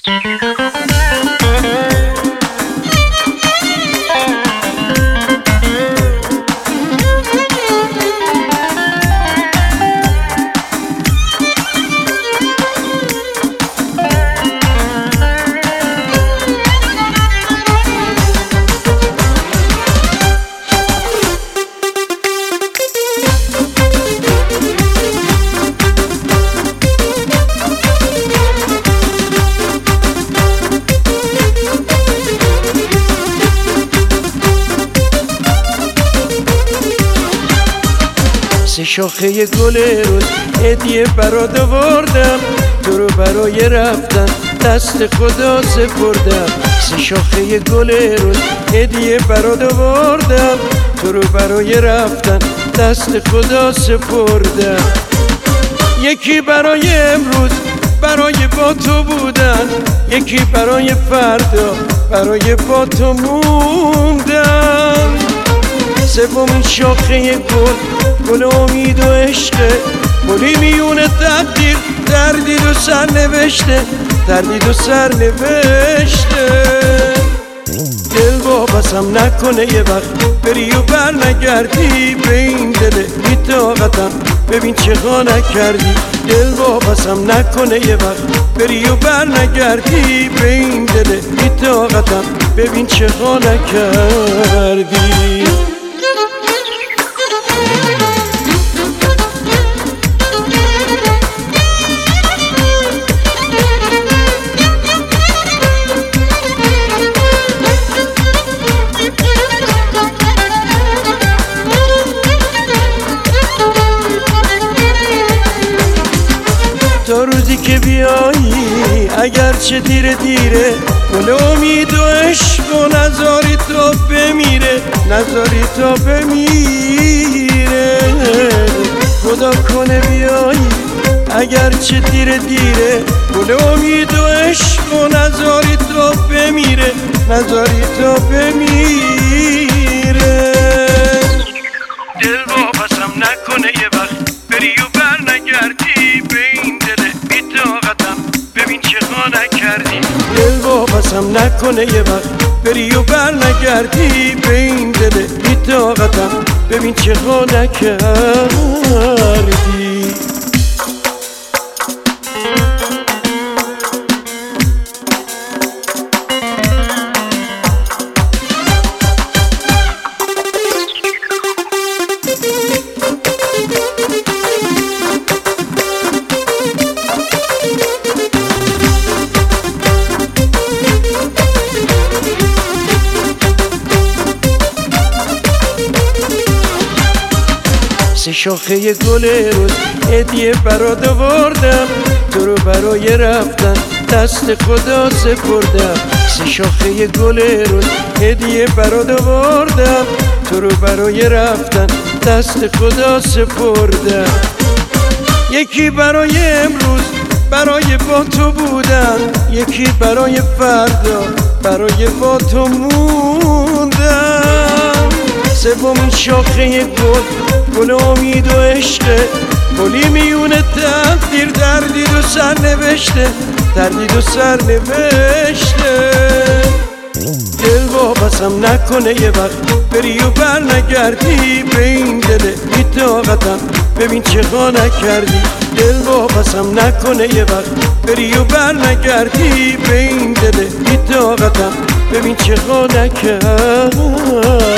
سه شاخه گل روز هدیه برات آوردم، تو رو برای رفتن دست خدا سپردم. سه شاخه گل روز هدیه برات آوردم، تو رو برای رفتن دست خدا سپردم. یکی برای امروز برای با تو بودن، یکی برای فردا برای با تو موندن. سومین شاخه گل امید و عشقه، گلی میونه تقدیر دردید و سرنوشته، دردید و سرنوشته. دل وابستم نکنه یه وقت بری و بر نگردی، به این دل بی طاقتم ببین چقا نکردی. دل وابستم نکنه یه وقت بری و بر نگردی، به این دل بی طاقتم ببین چقا نکردی. تا روزی که بیایی اگرچه دیره دیره، گل امید و عشق و نذاری تا بمیره، نذاری تا بمیره. خدا کنه بیایی اگرچه دیره دیره، گل امید و عشق و نذاری تا بمیره، نذاری تا بمیره. دل وابستم نکنه یه وقت بری و بر نگردی، به این دل بی طاقتم ببین چقا نکردی. دل وابستم نکنه یه وقت بری و بر نگردی، به این دل بی طاقتم ببین چقا نکردی. سه شاخه گل روز هدیه برات آوردم، تو رو برای رفتن دست خدا سپردم. سه شاخه گل روز هدیه برات آوردم، تو رو برای رفتن دست خدا سپردم. یکی برای امروز برای با تو بودن، یکی برای فردا برای با تو موندن. سومین شاخه گل امید و عشقه، گلی میونه تقدیر دردید و سرنوشته، دردید و سرنوشته. دل وابستم نکنه یه وقت بری و بر نگردی، به این دل بی طاقتم ببین چقا نکردی. دل وابستم نکنه یه وقت بری و بر نگردی، به این دل بی طاقتم ببین چقا نکردی.